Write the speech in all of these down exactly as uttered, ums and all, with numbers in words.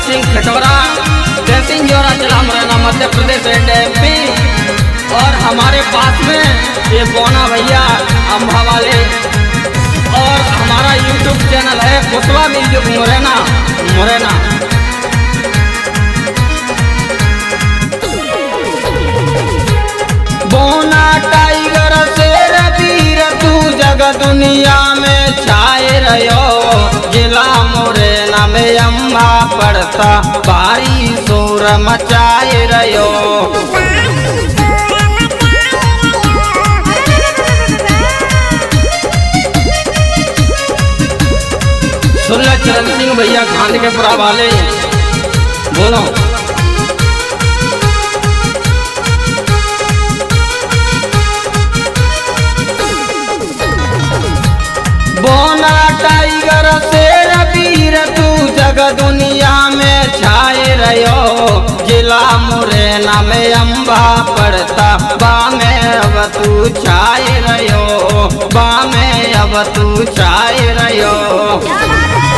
सिंह खटोरा, जयसिंह जोरा जिला मुरैना मध्य प्रदेश एमपी। और हमारे पास में ये बोना भैया अम्बा वाले, और हमारा यूट्यूब चैनल है कुशवा म्यूजिक मुरैना मुरैना। बोना टाइगर शेर वीर तू जग दुनिया में छाए रहो, जिला मुरैना में अम्बा पड़ता भारी शोर मचाए रहो। सुल्ला चरण सिंह भैया खान के पुरा वाले बोलो। बोना टाइगर शेर वीर तू जग दुनिया में छाए रहो, जिला मुरैना में अम्बा पड़ता बा में अब तू छाए रहो, बा में अब तू छाए रहो।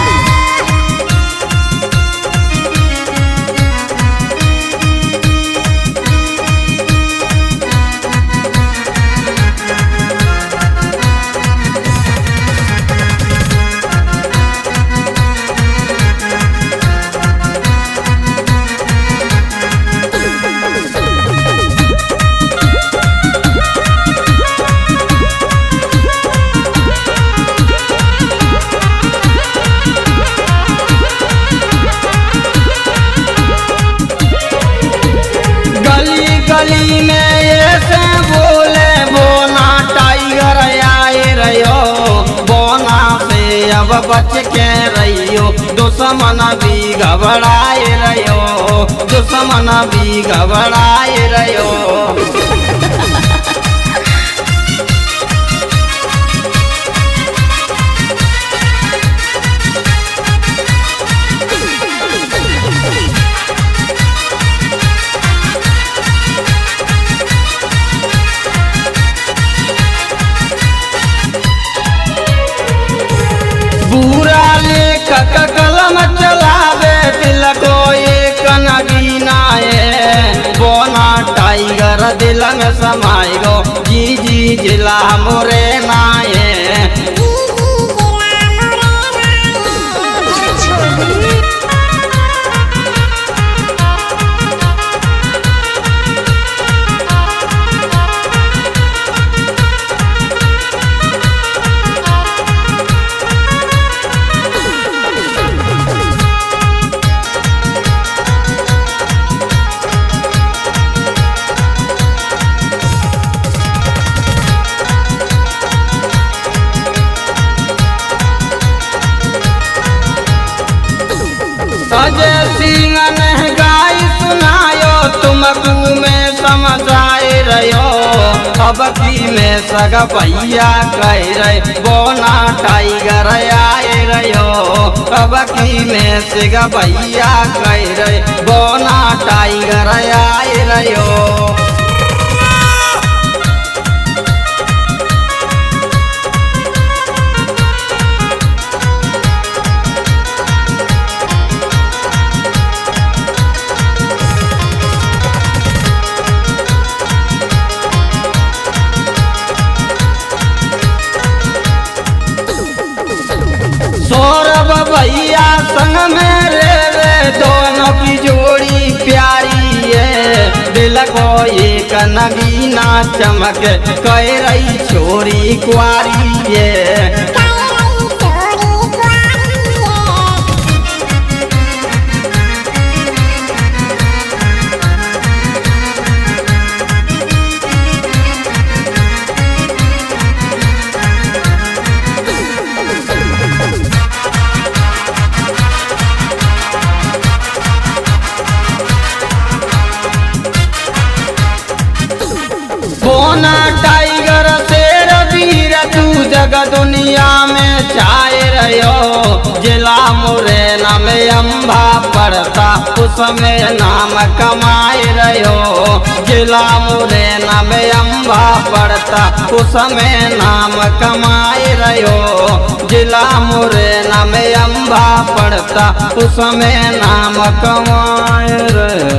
गली में ऐसे बोले बोना टाइगर आए रहो, बोना से अब बच के रहियो, दुश्मन भी घबराए रहो, दुश्मन भी घबराए रहो। बुरा लेखक कलम चलावे दिल को एक नगीना है, बोना टाइगर दिल में समाए गो जी जी जिला मुरैना है। अजय सिंह ने गाई सुनायो तुमको में समझाए रहो, अब की में सगा भैया कह रहे बोना टाइगर आए रहो, अब की में सगा भैया कह रहे बोना टाइगर आए रहो। सौरभ भैया संग में रे रे दोनों की जोड़ी प्यारी है, दिल को एक नगीना चमक कह रही छोरी कुआरी है। बोना टाइगर शेर वीर तू जग दुनिया में छाए रहो, जिला मुरैना में अम्बा पड़ता उसमें नाम कमाए रहो, जिला मुरैना में अम्बा पड़ता उसमें नाम कमाए रहो, जिला मुरैना में अम्बा पड़ता उसमें नाम कमाए रे।